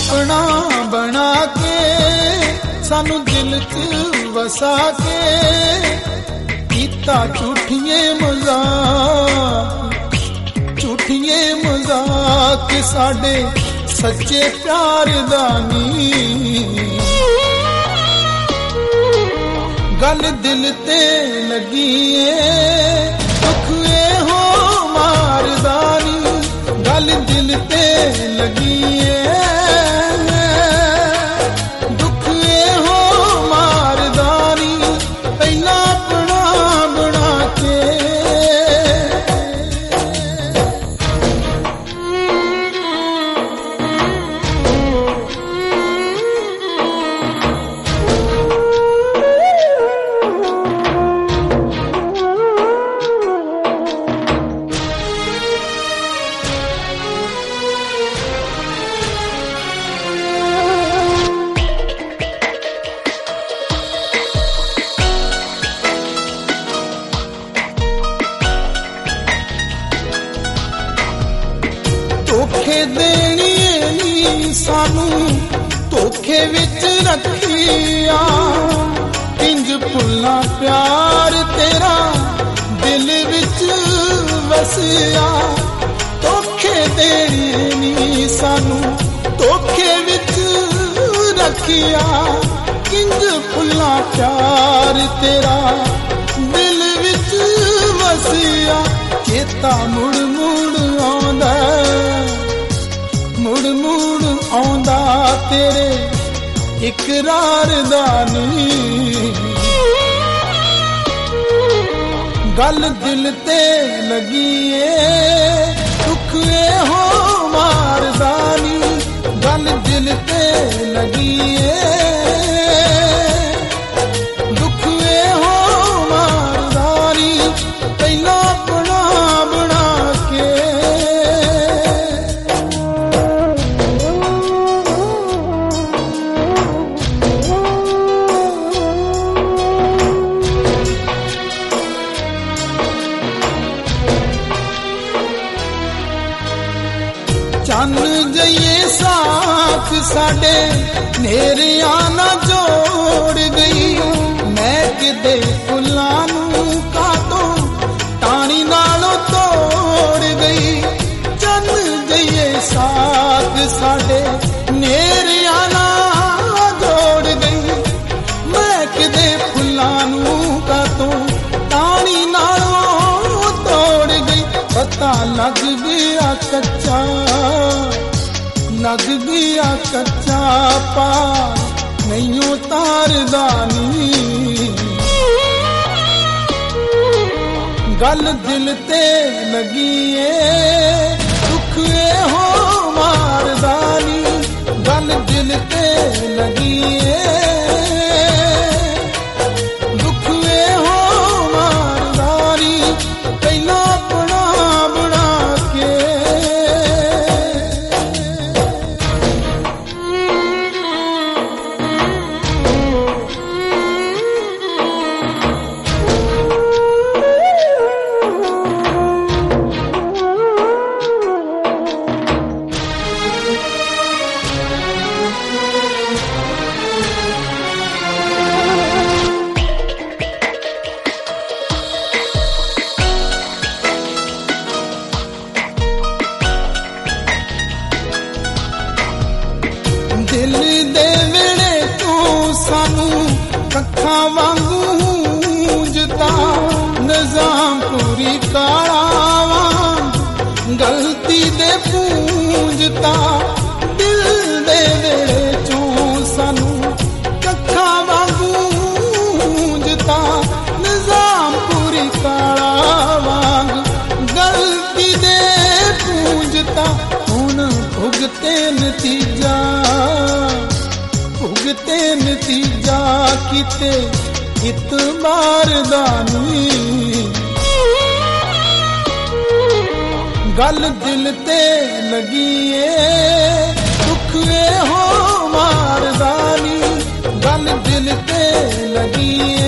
अपना बना के सानू दिल च वसा के कीता झूठिए मजाक साडे सच्चे प्यार दा नी गल दिल ते लगी दुख हो मारदानी गल दिल ते लगी दुख हो मारदानी पहला अपना बना के धोखे देनी नी सानू धोखे विच रखिया इंज भुल्ला प्यार तेरा दिल विच वसिया धोखे देनी नी सानू धोखे विच रखिया इंज भुल्ला प्यार तेरा दिल विच वसिया चेता मुड़ मुड़ आंदा मुड़ मुड़ आंदा तेरे इकरार दा नी गल दिल ते लगी दुख हो मारदानी गल दिल ते लगी दुख हो मारदानी पहला अपना बना के चन जइए साथ साडे नेरिया ना जोड़ गई मैं किदे फुल्लां नूं कातों टाणी नालों तोड़ गई चन जइए साथ साडे नेरिया ना जोड़ गई मैं किदे फुल्लां नूं कातों टाणी नालों तोड़ गई पता लग गया कच्चा लग गया कच्चा पा नहीं उतारदानी गल दिल ते लगी दुख हो मारदानी गल दिल ते लगी दुख हो मारदानी पहला अपना बना के दिल दे वेड़े तू सानू कखा वांगू जता निजाम पूरी काला गलती दे पूंजता दिल दे वेड़े तू सानू कखा वांगू जता निजाम पूरी काला वांग गलती दे पूंजता हुन भुगते नतीजा किते इतबार दानी गल दिल ते लगी दुख हो मारदानी गल दिल ते लगी